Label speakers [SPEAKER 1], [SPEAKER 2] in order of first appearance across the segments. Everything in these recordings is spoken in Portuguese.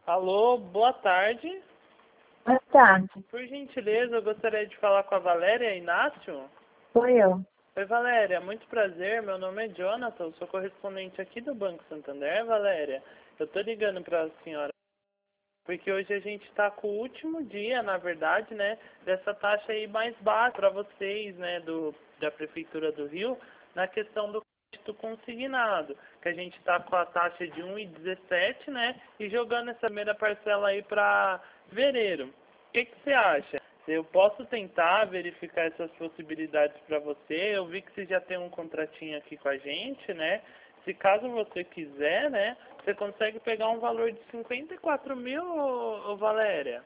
[SPEAKER 1] Alô, boa tarde.
[SPEAKER 2] Boa tarde.
[SPEAKER 1] Por gentileza, eu gostaria de falar com a Valéria Inácio.
[SPEAKER 2] Sou eu.
[SPEAKER 1] Oi, Valéria, muito prazer. Meu nome é Jonathan, sou correspondente aqui do Banco Santander, Valéria. Eu tô ligando para a senhora porque hoje a gente está com o último dia, na verdade, né, dessa taxa aí mais baixa para vocês, né, da Prefeitura do Rio, na questão do crédito consignado, que a gente está com a taxa de 1,17, né, e jogando essa primeira parcela aí para fevereiro. O que você acha? Eu posso tentar verificar essas possibilidades para você. Eu vi que você já tem um contratinho aqui com a gente, né? Se caso você quiser, né, você consegue pegar um valor de 54 mil, ô Valéria?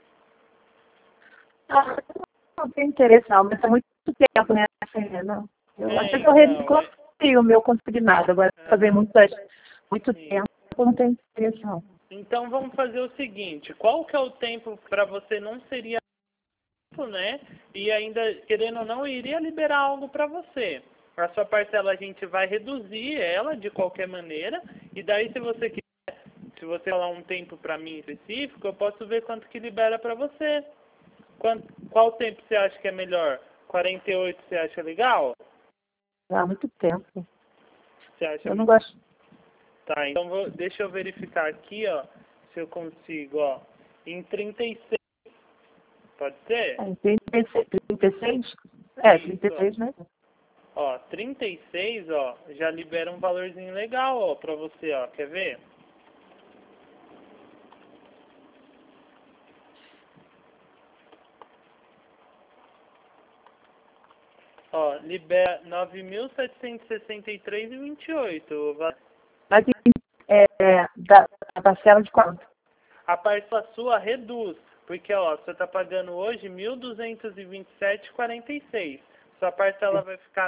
[SPEAKER 2] Não tenho interesse não, mas há muito tempo, né? Não. Eu acho que eu recuperei o meu consignado, agora fazer muito tempo, não tenho interesse não.
[SPEAKER 1] Então vamos fazer o seguinte, qual que é o tempo para você não seria, né? E ainda, querendo ou não, iria liberar algo para você. A sua parcela a gente vai reduzir ela de qualquer maneira, e daí se você quiser, se você falar um tempo para mim específico, eu posso ver quanto que libera para você. Qual tempo você acha que é melhor? 48 você acha legal?
[SPEAKER 2] Há muito tempo.
[SPEAKER 1] Você acha?
[SPEAKER 2] Eu não gosto.
[SPEAKER 1] Tá, então deixa eu verificar aqui, ó, se eu consigo, ó, em 36. Pode ser?
[SPEAKER 2] Em 36? É, 36 mesmo.
[SPEAKER 1] Ó, 36, ó, já libera um valorzinho legal, ó, pra você, ó. Quer ver? Ó, libera 9.763,28.
[SPEAKER 2] Mas a parcela de quanto?
[SPEAKER 1] A parcela sua reduz, porque, ó, você tá pagando hoje 1.227,46. Sua parcela vai ficar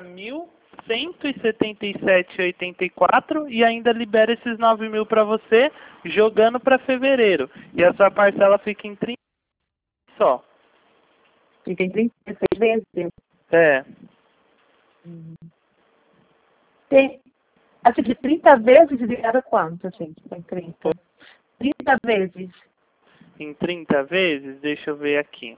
[SPEAKER 1] 1.177,84 e ainda libera esses 9 mil para você, jogando para fevereiro. E a sua parcela fica em 30 só.
[SPEAKER 2] Fica em 36 vezes.
[SPEAKER 1] É.
[SPEAKER 2] Tem, assim, de 30 vezes libera quanto, gente? Tem 30. 30 vezes.
[SPEAKER 1] Em 30 vezes? Deixa eu ver aqui.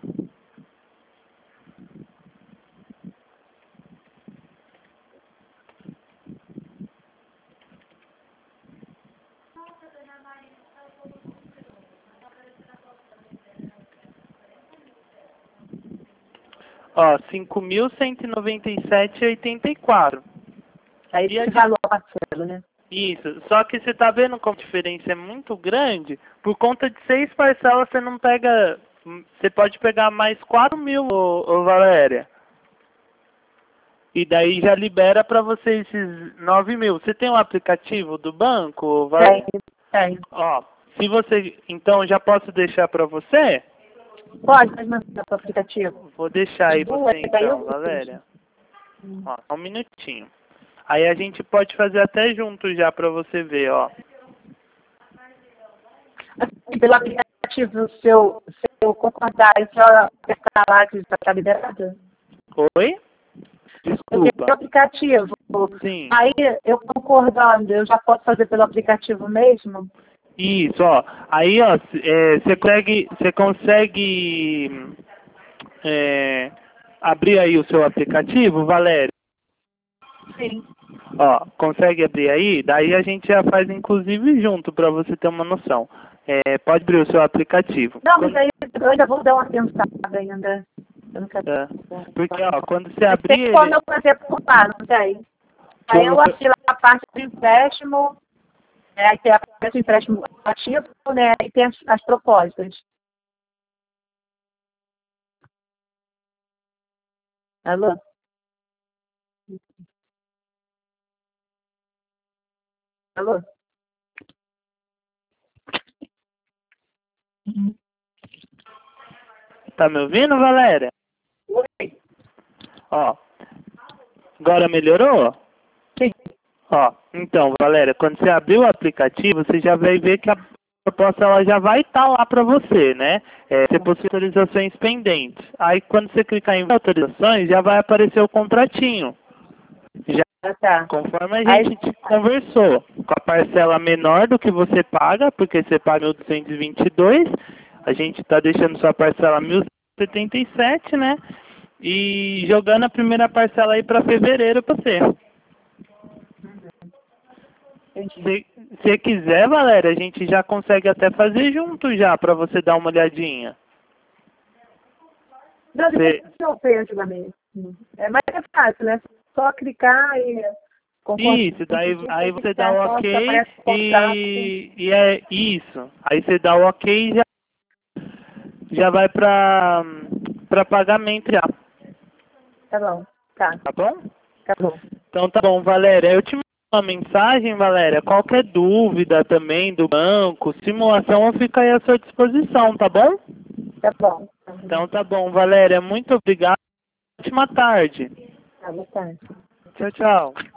[SPEAKER 1] Ó, 5.197,84.
[SPEAKER 2] Aí esse valor a parcela, né?
[SPEAKER 1] Isso, só que você tá vendo como a diferença é muito grande? Por conta de 6 parcelas você não pega, você pode pegar mais 4 mil, ô Valéria. E daí já libera para você esses 9 mil. Você tem um aplicativo do banco, Valéria?
[SPEAKER 2] Tem.
[SPEAKER 1] Ó, se você, então já posso deixar para você?
[SPEAKER 2] Pode, mas mandar para o aplicativo.
[SPEAKER 1] Vou deixar aí você então, Valéria. Ó, só um minutinho. Aí a gente pode fazer até junto já para você ver, ó.
[SPEAKER 2] Assim, pelo aplicativo, se eu concordar, se eu apertar lá que está liberado?
[SPEAKER 1] Oi? Desculpa.
[SPEAKER 2] Pelo aplicativo.
[SPEAKER 1] Sim.
[SPEAKER 2] Aí, eu concordando, eu já posso fazer pelo aplicativo mesmo?
[SPEAKER 1] Isso, ó. Aí, ó, você consegue abrir aí o seu aplicativo, Valéria?
[SPEAKER 2] Sim.
[SPEAKER 1] Ó, consegue abrir aí? Daí a gente já faz inclusive junto para você ter uma noção. Pode abrir o seu aplicativo.
[SPEAKER 2] Não, mas aí eu ainda vou dar uma pensada ainda. Eu não quero...
[SPEAKER 1] Porque, ó, quando você abrir
[SPEAKER 2] tem como eu fazer por lá, não sei. Aí eu abri lá a parte do empréstimo, aí tem a parte do empréstimo ativo, né? E tem as propostas. Alô? Alô?
[SPEAKER 1] Tá me ouvindo, Valéria?
[SPEAKER 2] Oi.
[SPEAKER 1] Ó, agora melhorou?
[SPEAKER 2] Sim.
[SPEAKER 1] Ó, então, Valéria, quando você abrir o aplicativo, você já vai ver que a proposta ela já vai estar lá para você, né? Você possui autorizações pendentes. Aí, quando você clicar em autorizações, já vai aparecer o contratinho. Já
[SPEAKER 2] Tá.
[SPEAKER 1] Conforme a gente conversou, com a parcela menor do que você paga, porque você paga 1.222, a gente está deixando sua parcela 1.077, né? E jogando a primeira parcela aí para fevereiro para você. Se você quiser, Valéria, a gente já consegue até fazer junto já, para você dar uma olhadinha.
[SPEAKER 2] Não, depois eu vejo mesmo. É mais fácil, né? Só clicar e...
[SPEAKER 1] Isso, daí aí você dá o ok e é isso. Aí você dá o ok e já vai para pagamento já.
[SPEAKER 2] Tá bom. Tá.
[SPEAKER 1] Tá bom?
[SPEAKER 2] Tá bom.
[SPEAKER 1] Então tá bom, Valéria. Eu te mando uma mensagem, Valéria. Qualquer dúvida também do banco, simulação, eu fico aí à sua disposição, tá bom?
[SPEAKER 2] Tá bom.
[SPEAKER 1] Então tá bom, Valéria. Muito obrigado. Ótima tarde.
[SPEAKER 2] Tá, boa tarde.
[SPEAKER 1] Tchau, tchau.